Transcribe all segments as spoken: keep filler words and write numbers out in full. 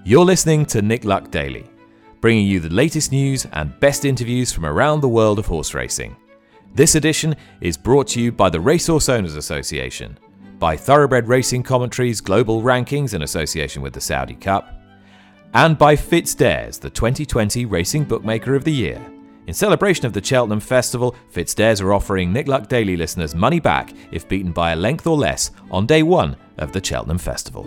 You're listening to Nick Luck Daily, bringing you the latest news and best interviews from around the world of horse racing. This edition is brought to you by the Racehorse Owners Association, by Thoroughbred Racing Commentary's global rankings in association with the Saudi Cup, and by FitzDares, the twenty twenty Racing Bookmaker of the Year. In celebration of the Cheltenham Festival, FitzDares are offering Nick Luck Daily listeners money back if beaten by a length or less on day one of the Cheltenham Festival.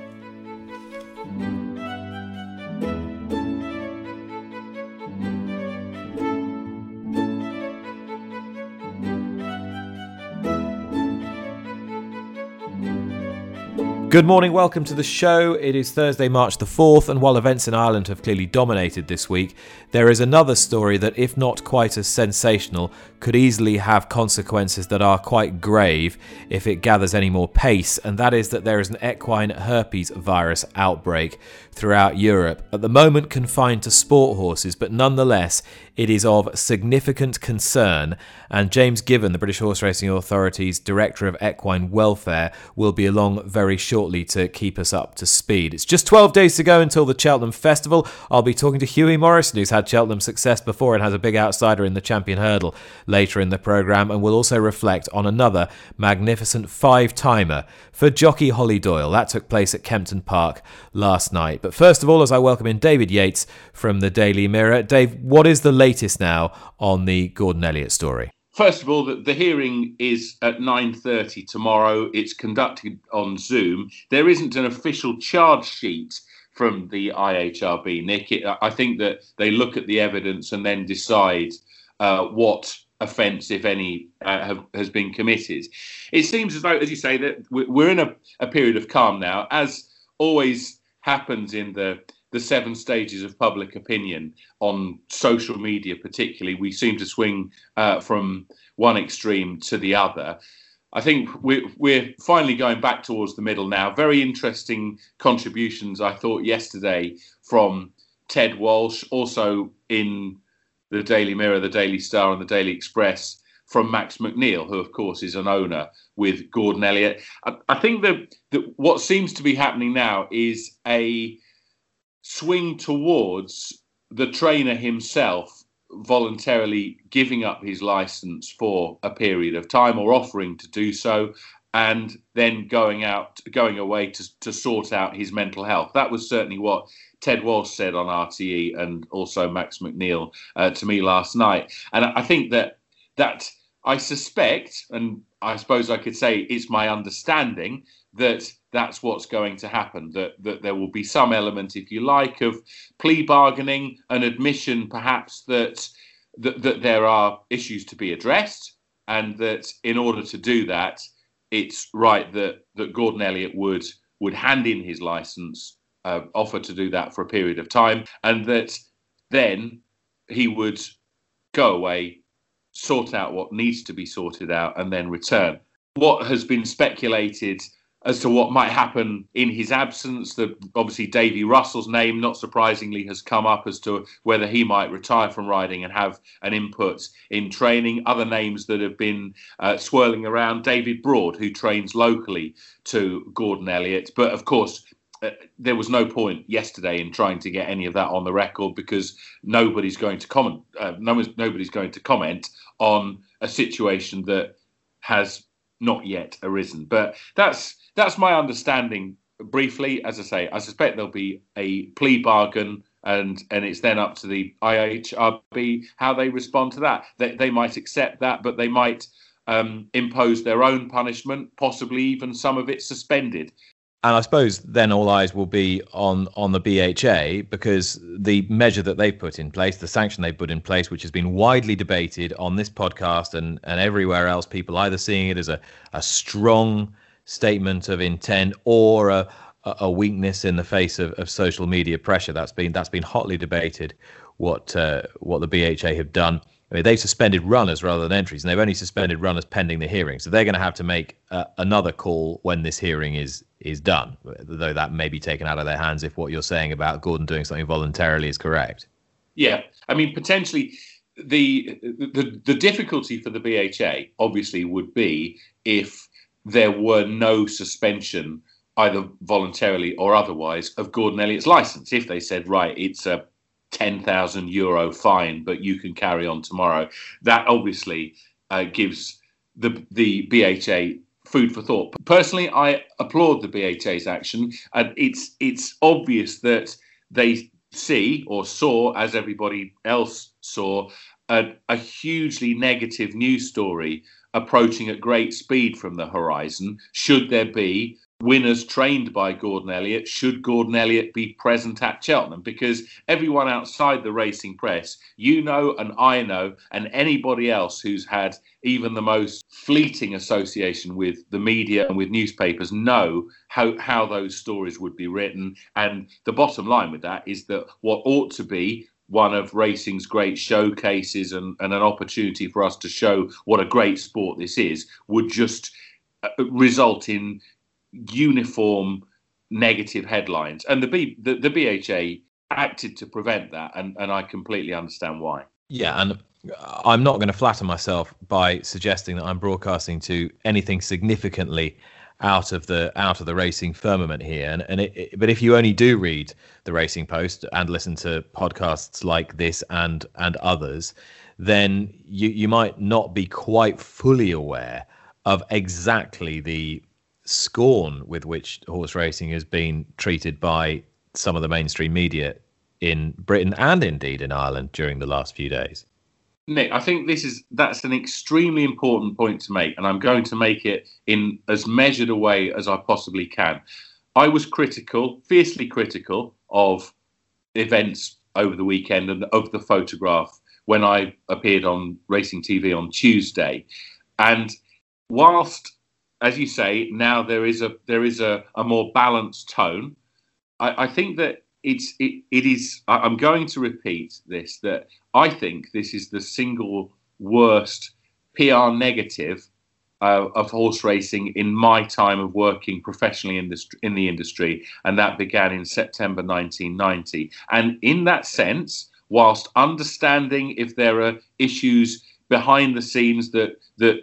Good morning, welcome to the show. It is Thursday, March the fourth, and while events in Ireland have clearly dominated this week, there is another story that, if not quite as sensational, could easily have consequences that are quite grave if it gathers any more pace, and that is that there is an equine herpes virus outbreak throughout Europe, at the moment confined to sport horses, but nonetheless it is of significant concern, and James Given, the British Horse Racing Authority's Director of Equine Welfare, will be along very shortly to keep us up to speed. It's just twelve days to go until the Cheltenham Festival. I'll be talking to Hughie Morrison, who's had Cheltenham success before and has a big outsider in the Champion Hurdle later in the programme, and we'll also reflect on another magnificent five-timer for jockey Holly Doyle. That took place at Kempton Park last night. But first of all, as I welcome in David Yates from the Daily Mirror. Dave, what is the latest now on the Gordon Elliott story? First of all, the, the hearing is at nine thirty tomorrow. It's conducted on Zoom. There isn't an official charge sheet from the I H R B, Nick. It, I think that they look at the evidence and then decide uh, what offence, if any, uh, have, has been committed. It seems as though, as you say, that we're in a, a period of calm now, as always happens in the the seven stages of public opinion on social media particularly. We seem to swing uh, from one extreme to the other. I think we're, we're finally going back towards the middle now. Very interesting contributions, I thought, yesterday from Ted Walsh, also in the Daily Mirror, the Daily Star and the Daily Express, from Max McNeil, who of course is an owner with Gordon Elliott. I, I think that, that what seems to be happening now is a swing towards the trainer himself voluntarily giving up his license for a period of time, or offering to do so, and then going out, going away to, to sort out his mental health. That was certainly what Ted Walsh said on R T E, and also Max McNeil uh, to me last night. And I think that that I suspect, and I suppose I could say it's my understanding, that that's what's going to happen, that that there will be some element, if you like, of plea bargaining, an admission perhaps that, that that there are issues to be addressed, and that in order to do that, it's right that, that Gordon Elliott would would hand in his licence, uh, offer to do that for a period of time, and that then he would go away, sort out what needs to be sorted out, and then return. What has been speculated as to what might happen in his absence, that obviously Davy Russell's name, not surprisingly, has come up as to whether he might retire from riding and have an input in training. Other names that have been uh, swirling around, David Broad, who trains locally to Gordon Elliott. But of course, uh, there was no point yesterday in trying to get any of that on the record, because nobody's going to comment. Uh, no, nobody's going to comment on a situation that has not yet arisen. But that's That's my understanding briefly. As I say, I suspect there'll be a plea bargain, and, and it's then up to the I H R B how they respond to that. They, they might accept that, but they might um, impose their own punishment, possibly even some of it suspended. And I suppose then all eyes will be on, on the B H A, because the measure that they've put in place, the sanction they've put in place, which has been widely debated on this podcast and, and everywhere else, people either seeing it as a, a strong statement of intent or a, a weakness in the face of, of social media pressure. That's been that's been hotly debated. What uh, what the B H A have done. I mean, they've suspended runners rather than entries, and they've only suspended runners pending the hearing. So they're going to have to make uh, another call when this hearing is is done, though that may be taken out of their hands if what you're saying about Gordon doing something voluntarily is correct. Yeah, I mean, potentially the the, the difficulty for the B H A obviously would be if there were no suspension either voluntarily or otherwise, of Gordon Elliott's licence. If they said, right, it's a ten thousand euro fine, but you can carry on tomorrow, that obviously uh, gives the the B H A food for thought. Personally, I applaud the B H A's action, and it's it's obvious that they see or saw, as everybody else saw, a, a hugely negative news story approaching at great speed from the horizon. Should there be winners trained by Gordon Elliott? Should Gordon Elliott be present at Cheltenham? Because everyone outside the racing press, you know, and I know, and anybody else who's had even the most fleeting association with the media and with newspapers know how, how those stories would be written. And the bottom line with that is that what ought to be one of racing's great showcases and, and an opportunity for us to show what a great sport this is would just uh, result in uniform negative headlines. And the B, the, the B H A acted to prevent that, and, and I completely understand why. Yeah, and I'm not going to flatter myself by suggesting that I'm broadcasting to anything significantly out of the out of the racing firmament here. And, and it, it, but if you only do read the Racing Post and listen to podcasts like this and and others, then you you might not be quite fully aware of exactly the scorn with which horse racing has been treated by some of the mainstream media in Britain and indeed in Ireland during the last few days. Nick, I think this is that's an extremely important point to make, and I'm going to make it in as measured a way as I possibly can. I was critical, fiercely critical, of events over the weekend and of the photograph when I appeared on Racing T V on Tuesday. And whilst, as you say, now there is a there is a, a more balanced tone, I, I think that It's it, it is. I'm going to repeat this, that I think this is the single worst P R negative uh, of horse racing in my time of working professionally in this in the industry, and that began in September nineteen ninety. And in that sense, whilst understanding if there are issues behind the scenes that that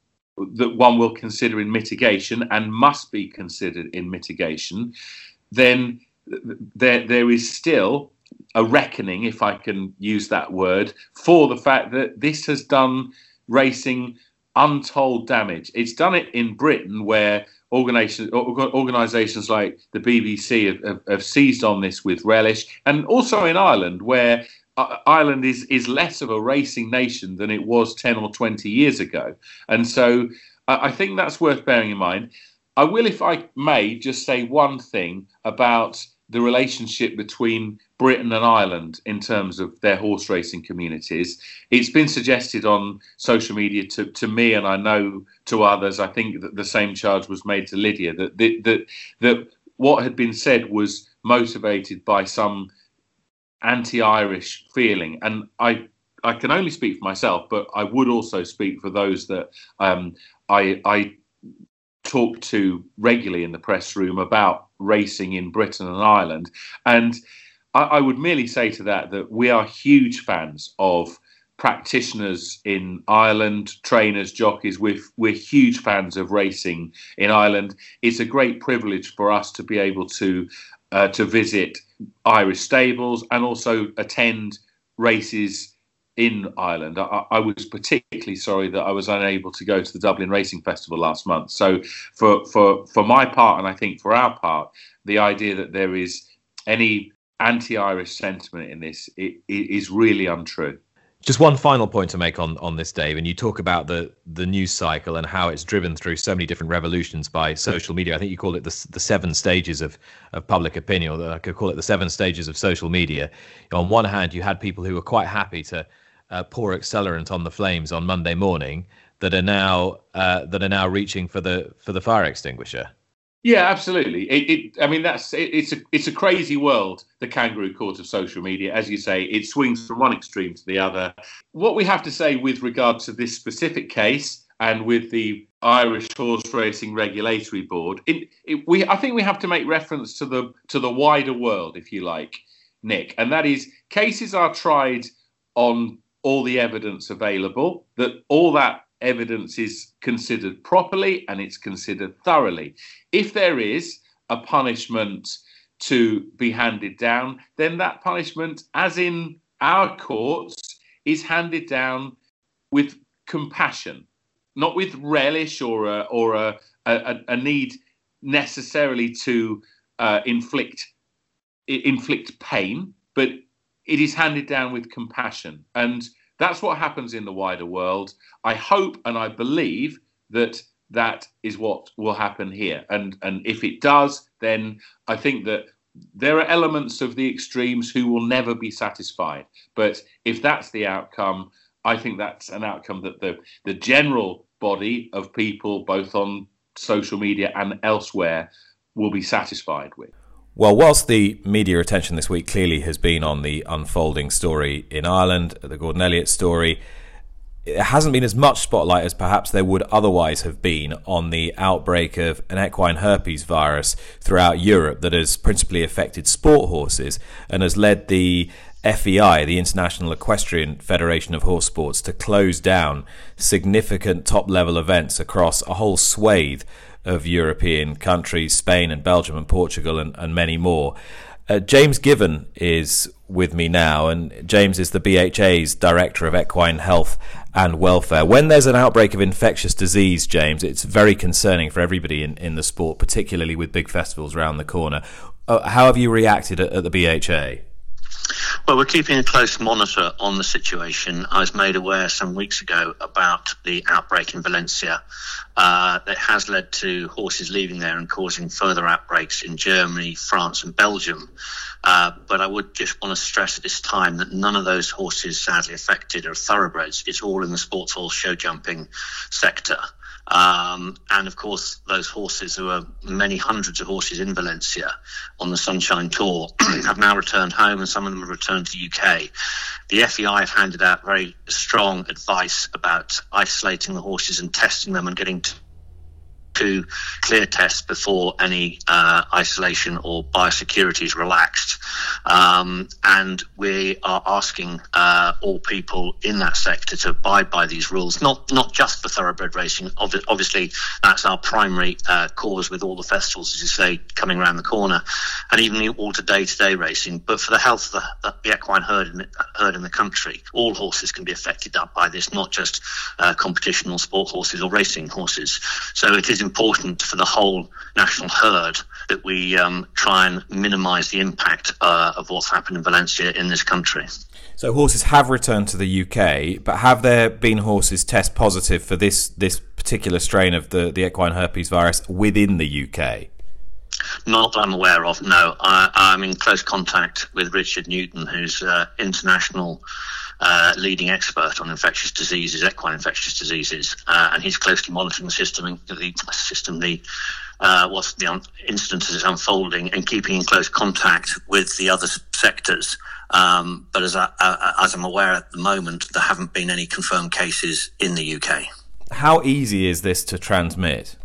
that one will consider in mitigation and must be considered in mitigation, then There, there is still a reckoning, if I can use that word, for the fact that this has done racing untold damage. It's done it in Britain, where organizations, organizations like the B B C have, have, have seized on this with relish, and also in Ireland, where Ireland is, is less of a racing nation than it was ten or twenty years ago. And so I think that's worth bearing in mind. I will, if I may, just say one thing about the relationship between Britain and Ireland in terms of their horse racing communities. It's been suggested on social media to, to me, and I know to others, I think that the same charge was made to Lydia, that, that, that, that what had been said was motivated by some anti-Irish feeling. And I I can only speak for myself, but I would also speak for those that um, I I talk to regularly in the press room about racing in Britain and Ireland. And I, I would merely say to that that we are huge fans of practitioners in Ireland, trainers, jockeys. We're, we're huge fans of racing in Ireland. It's a great privilege for us to be able to uh, to visit Irish stables and also attend races in Ireland. I, I was particularly sorry that I was unable to go to the Dublin Racing Festival last month. So for, for, for my part, and I think for our part, the idea that there is any anti-Irish sentiment in this it, it is really untrue. Just one final point to make on, on this, Dave, and you talk about the, the news cycle and how it's driven through so many different revolutions by social media. I think you call it the, the seven stages of, of public opinion, or I could call it the seven stages of social media. On one hand, you had people who were quite happy to uh, pour accelerant on the flames on Monday morning that are now uh, that are now reaching for the for the fire extinguisher. Yeah, absolutely. It, it, I mean, that's it, it's a it's a crazy world, the kangaroo court of social media. As you say, it swings from one extreme to the other. What we have to say with regard to this specific case and with the Irish Horse Racing Regulatory Board, it, it, we I think we have to make reference to the to the wider world, if you like, Nick, and that is cases are tried on all the evidence available. That all that evidence is considered properly and it's considered thoroughly. If there is a punishment to be handed down, then that punishment, as in our courts, is handed down with compassion, not with relish or a, or a, a, a need necessarily to uh, inflict inflict pain, but it is handed down with compassion. And that's what happens in the wider world. I hope and I believe that that is what will happen here. And and if it does, then I think that there are elements of the extremes who will never be satisfied. But if that's the outcome, I think that's an outcome that the, the general body of people, both on social media and elsewhere, will be satisfied with. Well, whilst the media attention this week clearly has been on the unfolding story in Ireland, the Gordon Elliott story, it hasn't been as much spotlight as perhaps there would otherwise have been on the outbreak of an equine herpes virus throughout Europe that has principally affected sport horses and has led the F E I, the International Equestrian Federation of Horse Sports, to close down significant top-level events across a whole swathe of European countries, Spain and Belgium and Portugal and, and many more. Uh, James Given is with me now, and James is the B H A's Director of Equine Health and Welfare. When there's an outbreak of infectious disease, James, it's very concerning for everybody in, in the sport, particularly with big festivals around the corner. Uh, how have you reacted at, at the B H A? Well, we're keeping a close monitor on the situation. I was made aware some weeks ago about the outbreak in Valencia uh, that has led to horses leaving there and causing further outbreaks in Germany, France and Belgium. Uh, but I would just want to stress at this time that none of those horses sadly affected are thoroughbreds. It's all in the sports horse show jumping sector. Um, and of course, those horses, who are many hundreds of horses in Valencia on the Sunshine Tour, have now returned home, and some of them have returned to the U K. The F E I have handed out very strong advice about isolating the horses and testing them and getting to to clear tests before any uh, isolation or biosecurity is relaxed. Um, and we are asking uh, all people in that sector to abide by these rules, not not just for thoroughbred racing. Ob- obviously, that's our primary uh, cause with all the festivals, as you say, coming around the corner, and even all to day-to-day racing. But for the health of the, the equine herd in, the, herd in the country, all horses can be affected up by this, not just uh, competition or sport horses or racing horses. So it is important for the whole national herd that we um, try and minimise the impact uh, of what's happened in Valencia in this country. So horses have returned to the U K, but have there been horses test positive for this this particular strain of the, the equine herpes virus within the U K? Not that I'm aware of, no. I, I'm in close contact with Richard Newton, who's uh, international Uh, leading expert on infectious diseases, equine infectious diseases, uh, and he's closely monitoring the system, the system, the uh, what's the un- incident as it's unfolding, and keeping in close contact with the other sectors. Um, but as, I, uh, as I'm aware at the moment, there haven't been any confirmed cases in the U K. How easy is this to transmit?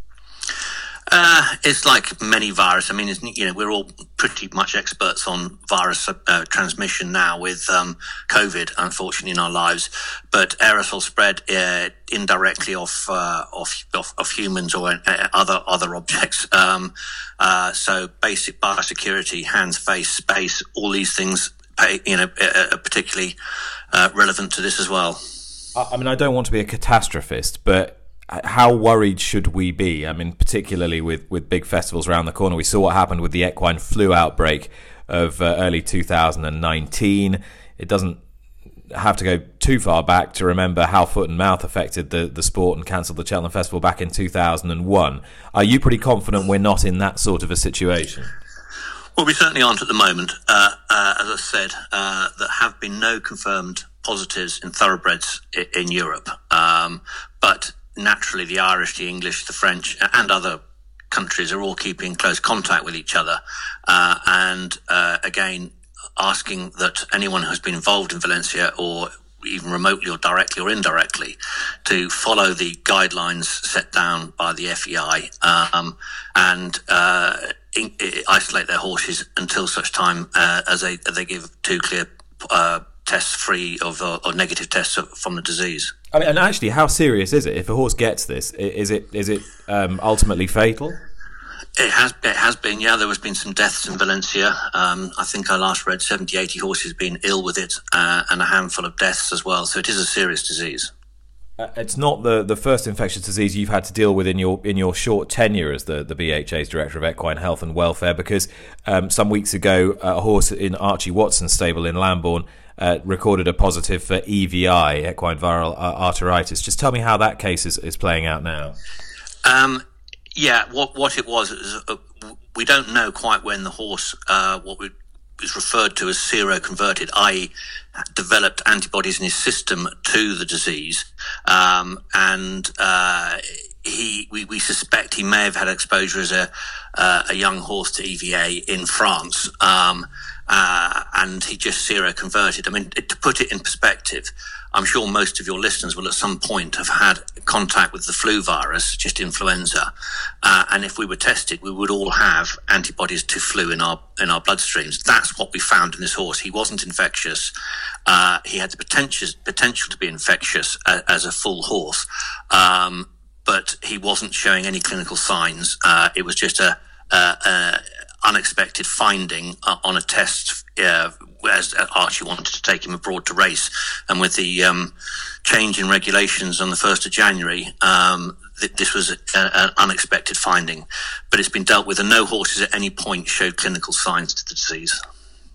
Uh, it's like many viruses. I mean, it's, you know, we're all pretty much experts on virus uh, transmission now with um, COVID, unfortunately, in our lives. But aerosol spread uh, indirectly off, uh, off off off humans or uh, other other objects. Um, uh, so basic biosecurity, hands, face, space, all these things, pay, you know, are particularly uh, relevant to this as well. I mean, I don't want to be a catastrophist, but how worried should we be? I mean, particularly with, with big festivals around the corner. We saw what happened with the equine flu outbreak of uh, early two thousand nineteen. It doesn't have to go too far back to remember how foot and mouth affected the, the sport and cancelled the Cheltenham Festival back in two thousand one. Are you pretty confident we're not in that sort of a situation? Well, we certainly aren't at the moment. Uh, uh, as I said, uh, there have been no confirmed positives in thoroughbreds in, in Europe. Um, but naturally, the Irish, the English, the French, and other countries are all keeping close contact with each other. Uh, and uh, again, asking that anyone who's been involved in Valencia, or even remotely or directly or indirectly, to follow the guidelines set down by the F E I um, and uh, in, isolate their horses until such time uh, as they as they give two clear uh, tests free of uh, or negative tests from the disease. I mean, and actually, how serious is it? If a horse gets this, is it is it um, ultimately fatal? It has it has been, yeah. There has been some deaths in Valencia. Um, I think I last read seventy, eighty horses being ill with it, uh, and a handful of deaths as well. So it is a serious disease. Uh, it's not the, the first infectious disease you've had to deal with in your in your short tenure as the, the B H A's Director of Equine Health and Welfare, because um, some weeks ago a horse in Archie Watson's stable in Lambourne uh, recorded a positive for E V I, equine viral arteritis. Just tell me how that case is, is playing out now. Um, yeah, what what it was, is, uh, we don't know quite when the horse, uh, what we is referred to as seroconverted, that is developed antibodies in his system to the disease. Um, and uh, he, we, we suspect he may have had exposure as a, uh, a young horse to E V A in France. Um, uh, and he just seroconverted. I mean, to put it in perspective, I'm sure most of your listeners will at some point have had contact with the flu virus, just influenza. Uh, and if we were tested, we would all have antibodies to flu in our in our bloodstreams. That's what we found in this horse. He wasn't infectious. Uh, he had the potential potential to be infectious a, as a full horse, um, but he wasn't showing any clinical signs. Uh, it was just a, a, a unexpected finding uh, on a test. Uh, as Archie wanted to take him abroad to race, and with the um, change in regulations on the first of January, um, th- this was a, a, an unexpected finding. But it's been dealt with, and no horses at any point showed clinical signs to the disease.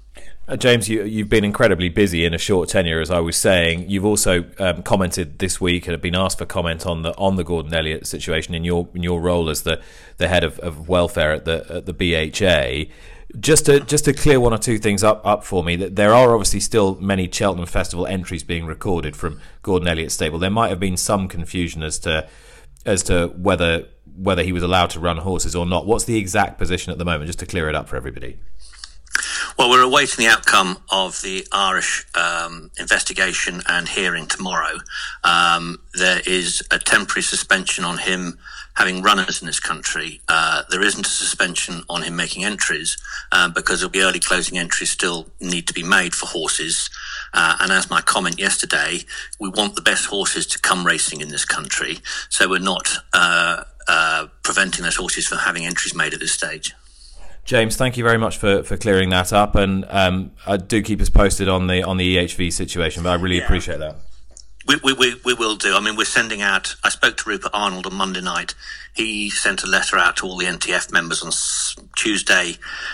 Uh, James, you, you've been incredibly busy in a short tenure, as I was saying. You've also um, commented this week and have been asked for comment on the on the Gordon Elliott situation in your in your role as the, the head of, of welfare at the at the B H A. Just to just to clear one or two things up, up for me, that there are obviously still many Cheltenham Festival entries being recorded from Gordon Elliott's stable. There might have been some confusion as to as to whether whether he was allowed to run horses or not. What's the exact position at the moment, just to clear it up for everybody? Well, we're awaiting the outcome of the Irish um, investigation and hearing tomorrow. Um, there is a temporary suspension on him having runners in this country. Uh, there isn't a suspension on him making entries uh, because there'll be early closing entries still need to be made for horses. Uh, and as my comment yesterday, we want the best horses to come racing in this country. So we're not uh, uh, preventing those horses from having entries made at this stage. James, thank you very much for, for clearing that up, and um, I do keep us posted on the on the E H V situation. But I really yeah. appreciate that. We, we we we will do. I mean, we're sending out. I spoke to Rupert Arnold on Monday night. He sent a letter out to all the N T F members on Tuesday.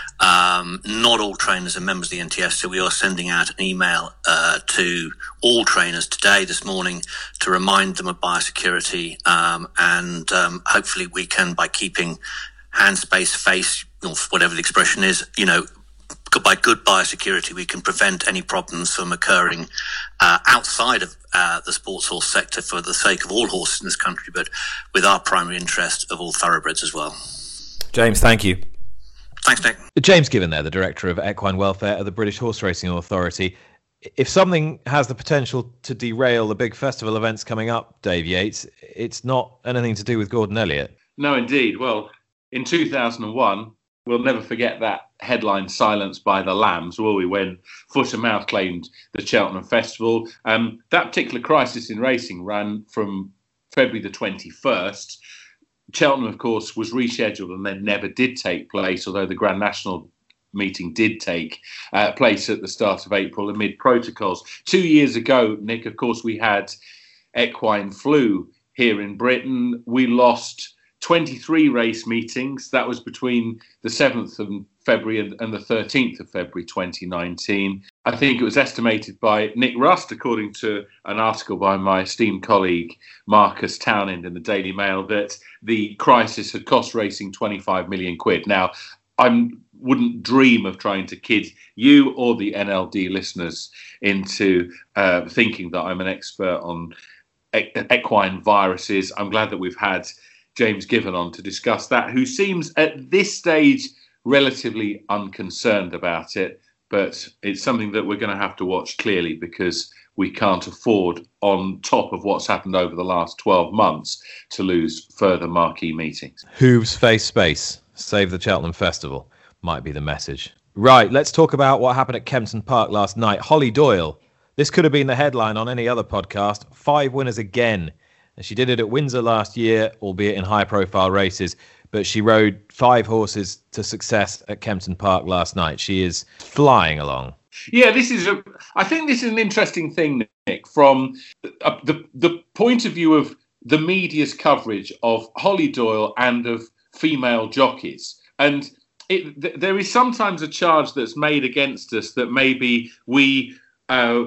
Um, not all trainers are members of the N T F, so we are sending out an email uh, to all trainers today, this morning, to remind them of biosecurity, um, and um, hopefully we can, by keeping hand space, face, or whatever the expression is, you know, by good biosecurity, we can prevent any problems from occurring uh, outside of uh, the sports horse sector for the sake of all horses in this country, but with our primary interest of all thoroughbreds as well. James, thank you. Thanks, Nick. James Given there, the Director of Equine Welfare at the British Horse Racing Authority. If something has the potential to derail the big festival events coming up, Dave Yates, it's not anything to do with Gordon Elliott. No, indeed. Well, in two thousand one, we'll never forget that headline "Silenced by the Lambs," will we, when Foot and Mouth claimed the Cheltenham Festival. Um, that particular crisis in racing ran from February the twenty-first. Cheltenham, of course, was rescheduled and then never did take place, although the Grand National meeting did take uh, place at the start of April amid protocols. Two years ago, Nick, of course, we had equine flu here in Britain. We lost twenty-three race meetings. That was between the seventh of February and the thirteenth of February twenty nineteen. I think it was estimated by Nick Rust, according to an article by my esteemed colleague Marcus Townend in the Daily Mail, that the crisis had cost racing twenty-five million quid. Now, I wouldn't dream of trying to kid you or the N L D listeners into uh, thinking that I'm an expert on e- equine viruses. I'm glad that we've had James Given on to discuss that, who seems at this stage relatively unconcerned about it, but it's something that we're going to have to watch clearly, because we can't afford, on top of what's happened over the last twelve months, to lose further marquee meetings. Hooves face space, save the Cheltenham Festival, might be the message. Right, let's talk about what happened at Kempton Park last night. Holly Doyle, this could have been the headline on any other podcast. Five winners again. And she did it at Windsor last year, albeit in high-profile races. but she rode five horses to success at Kempton Park last night. She is flying along. Yeah, this is a. I think this is an interesting thing, Nick, from uh, the the point of view of the media's coverage of Holly Doyle and of female jockeys. And it, th- there is sometimes a charge that's made against us that maybe we uh,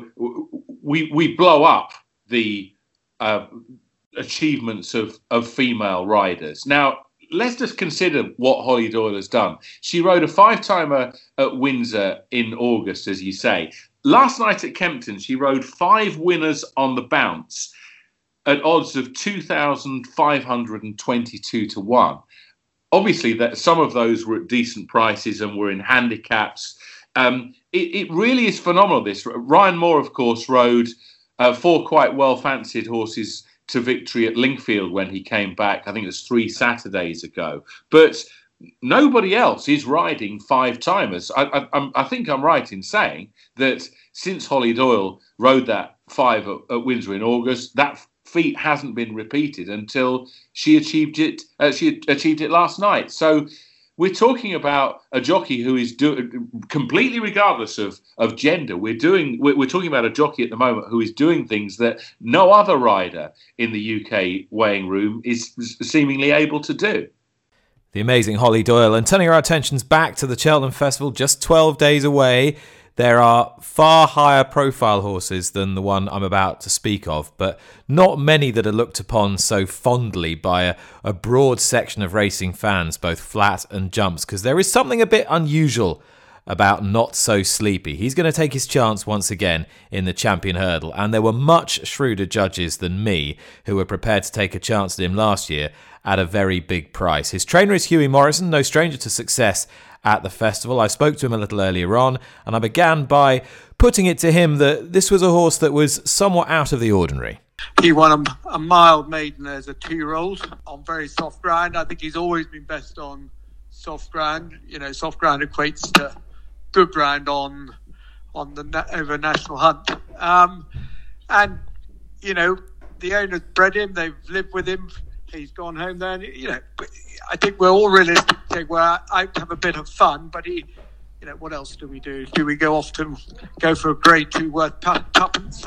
we we blow up the uh, achievements of, of female riders. Now, let's just consider what Holly Doyle has done. She rode a five-timer at Windsor in August, as you say. Last night at Kempton, she rode five winners on the bounce at odds of two thousand five hundred twenty-two to one. Obviously, that some of those were at decent prices and were in handicaps. Um, it, it really is phenomenal, this. Ryan Moore, of course, rode uh, four quite well-fancied horses to victory at Lingfield when he came back. I think it was three Saturdays ago. But nobody else is riding five-timers. I, I, I think I'm right in saying that since Holly Doyle rode that five at, at Windsor in August, that feat hasn't been repeated until she achieved it. Uh, she achieved it last night. So we're talking about a jockey who is do, completely regardless of, of gender. We're doing. We're, we're talking about a jockey at the moment who is doing things that no other rider in the U K weighing room is seemingly able to do. The amazing Holly Doyle. And turning our attentions back to the Cheltenham Festival, just twelve days away. There are far higher profile horses than the one I'm about to speak of, but not many that are looked upon so fondly by a, a broad section of racing fans, both flat and jumps, because there is something a bit unusual about Not So Sleepy. He's going to take his chance once again in the Champion Hurdle, and there were much shrewder judges than me who were prepared to take a chance at him last year at a very big price. His trainer is Hughie Morrison, no stranger to success at the festival. I spoke to him a little earlier on, and I began by putting it to him that this was a horse that was somewhat out of the ordinary. He won a, a mile maiden as a two-year-old on very soft ground. I think he's always been best on soft ground. You know, soft ground equates to good ground on on the over national hunt. Um, and you know, the owners bred him. They've lived with him. He's gone home there. And, you know, I think we're all realistic. We're out to have a bit of fun, but he, you know, what else do we do? Do we go off to go for a grade two worth tuppence?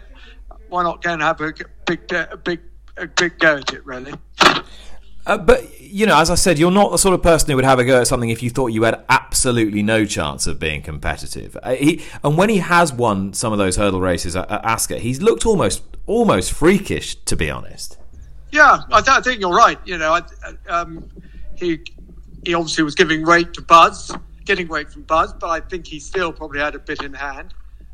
Why not go and have a big, a big, a big go at it? Really. Uh, but you know, as I said, you're not the sort of person who would have a go at something if you thought you had absolutely no chance of being competitive. Uh, he, and when he has won some of those hurdle races at, at Ascot, he's looked almost, almost freakish, to be honest. Yeah, I, th- I think you're right. You know, I, um, he he obviously was giving weight to Buzz, getting weight from Buzz, but I think he still probably had a bit in hand.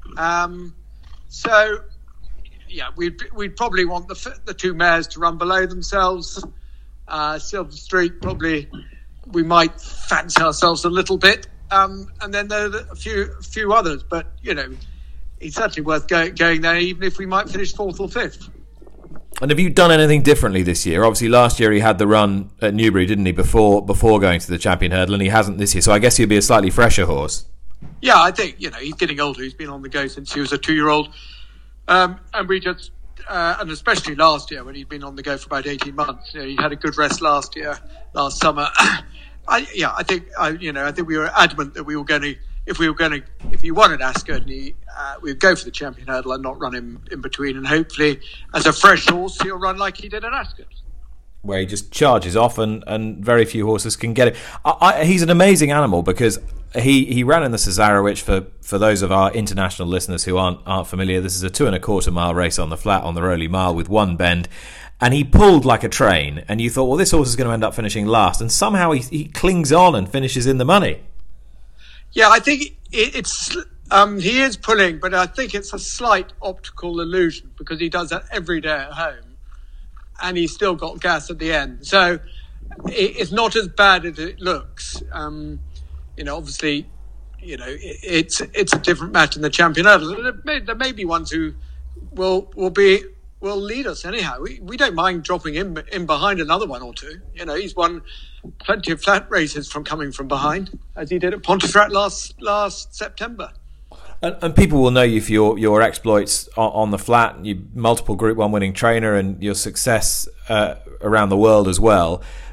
Um, so, yeah, we'd we'd probably want the the two mares to run below themselves. Uh, Silver Streak, probably we might fancy ourselves a little bit, um, and then there are a few a few others. But you know, it's certainly worth go, going there, even if we might finish fourth or fifth. And have you done anything differently this year? Obviously, last year he had the run at Newbury, didn't he, before before going to the Champion Hurdle, and he hasn't this year. So I guess he'll be a slightly fresher horse. Yeah, I think, you know, he's getting older. He's been on the go since he was a two-year-old. Um, and we just, uh, and especially last year when he'd been on the go for about eighteen months. You know, he had a good rest last year, last summer. I, yeah, I think, I, you know, I think we were adamant that we were going to, if we were going to, if he won at Ascot, and he, uh, we'd go for the Champion Hurdle and not run him in between. And hopefully, as a fresh horse, he'll run like he did at Ascot, where he just charges off, and, and very few horses can get him. I, I, he's an amazing animal because he, he ran in the Cesarewitch. For, for those of our international listeners who aren't aren't familiar, this is a two and a quarter mile race on the flat on the Rowley Mile with one bend. And he pulled like a train, and you thought, well, this horse is going to end up finishing last, and somehow he, he clings on and finishes in the money. Yeah, I think it, it's um, he is pulling, but I think it's a slight optical illusion because he does that every day at home, and he's still got gas at the end. So it, it's not as bad as it looks. Um, you know, obviously, you know, it, it's it's a different match in the Champion Hurdle. There may, there may be ones who will will be. will lead us anyhow. We we don't mind dropping in in behind another one or two. You know, he's won plenty of flat races from coming from behind, as he did at Pontefract last last September. And, and people will know you for your, your exploits on, on the flat, you multiple Group One winning trainer, and your success uh, around the world as well.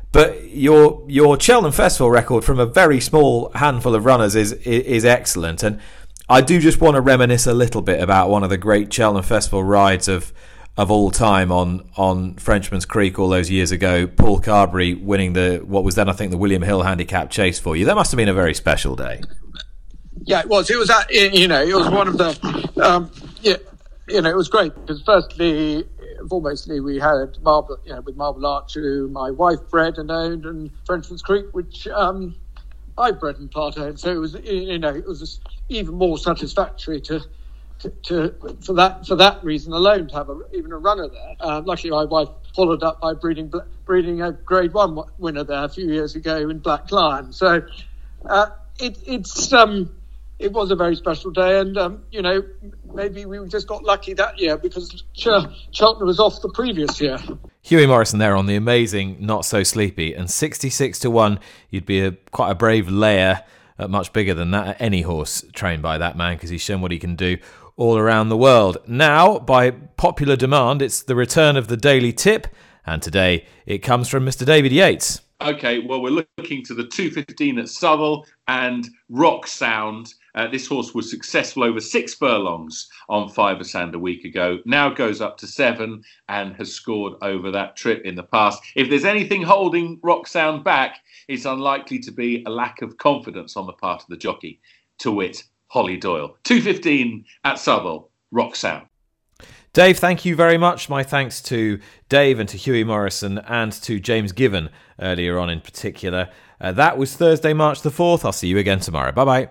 But your your Cheltenham Festival record from a very small handful of runners is is excellent, and I do just want to reminisce a little bit about one of the great Cheltenham Festival rides of of all time on on Frenchman's Creek all those years ago. Paul Carberry winning the what was then I think the William Hill Handicap Chase for you. That must have been a very special day. Yeah, it was. It was that you know it was one of the um, yeah you know it was great because firstly. Foremostly, we had Marble, you know, with Marble Arch, who my wife bred and owned, and Frenchman's Creek, which um, I bred and part owned. So it was, you know, it was even more satisfactory to, to, to for that for that reason alone to have a, even a runner there. Um, luckily, my wife followed up by breeding breeding a Grade One winner there a few years ago in Black Lion. So uh, it, it's. Um, It was a very special day, and um, you know, maybe we just got lucky that year because Ch- Cheltenham was off the previous year. Hughie Morrison there on the amazing Not So Sleepy, and sixty-six to one. You'd be a quite a brave layer, uh, much bigger than that, at any horse trained by that man because he's shown what he can do all around the world. Now, by popular demand, it's the return of the Daily Tip, and today it comes from Mister David Yates. Okay, well, we're looking to the two fifteen at Southwell and Rock Sound. Uh, this horse was successful over six furlongs on Five Sand a week ago. Now goes up to seven and has scored over that trip in the past. If there's anything holding Rock Sound back, it's unlikely to be a lack of confidence on the part of the jockey, to wit, Holly Doyle. two fifteen at Southwell, Rock Sound. Dave, thank you very much. My thanks to Dave and to Hughie Morrison and to James Given earlier on in particular. Uh, that was Thursday, March the fourth. I'll see you again tomorrow. Bye-bye.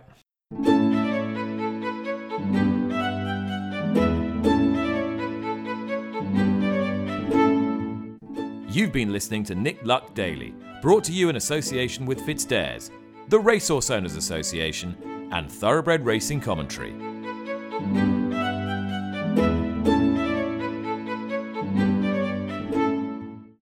You've been listening to Nick Luck Daily, brought to you in association with FitzDares, the Racehorse Owners Association, and Thoroughbred Racing Commentary.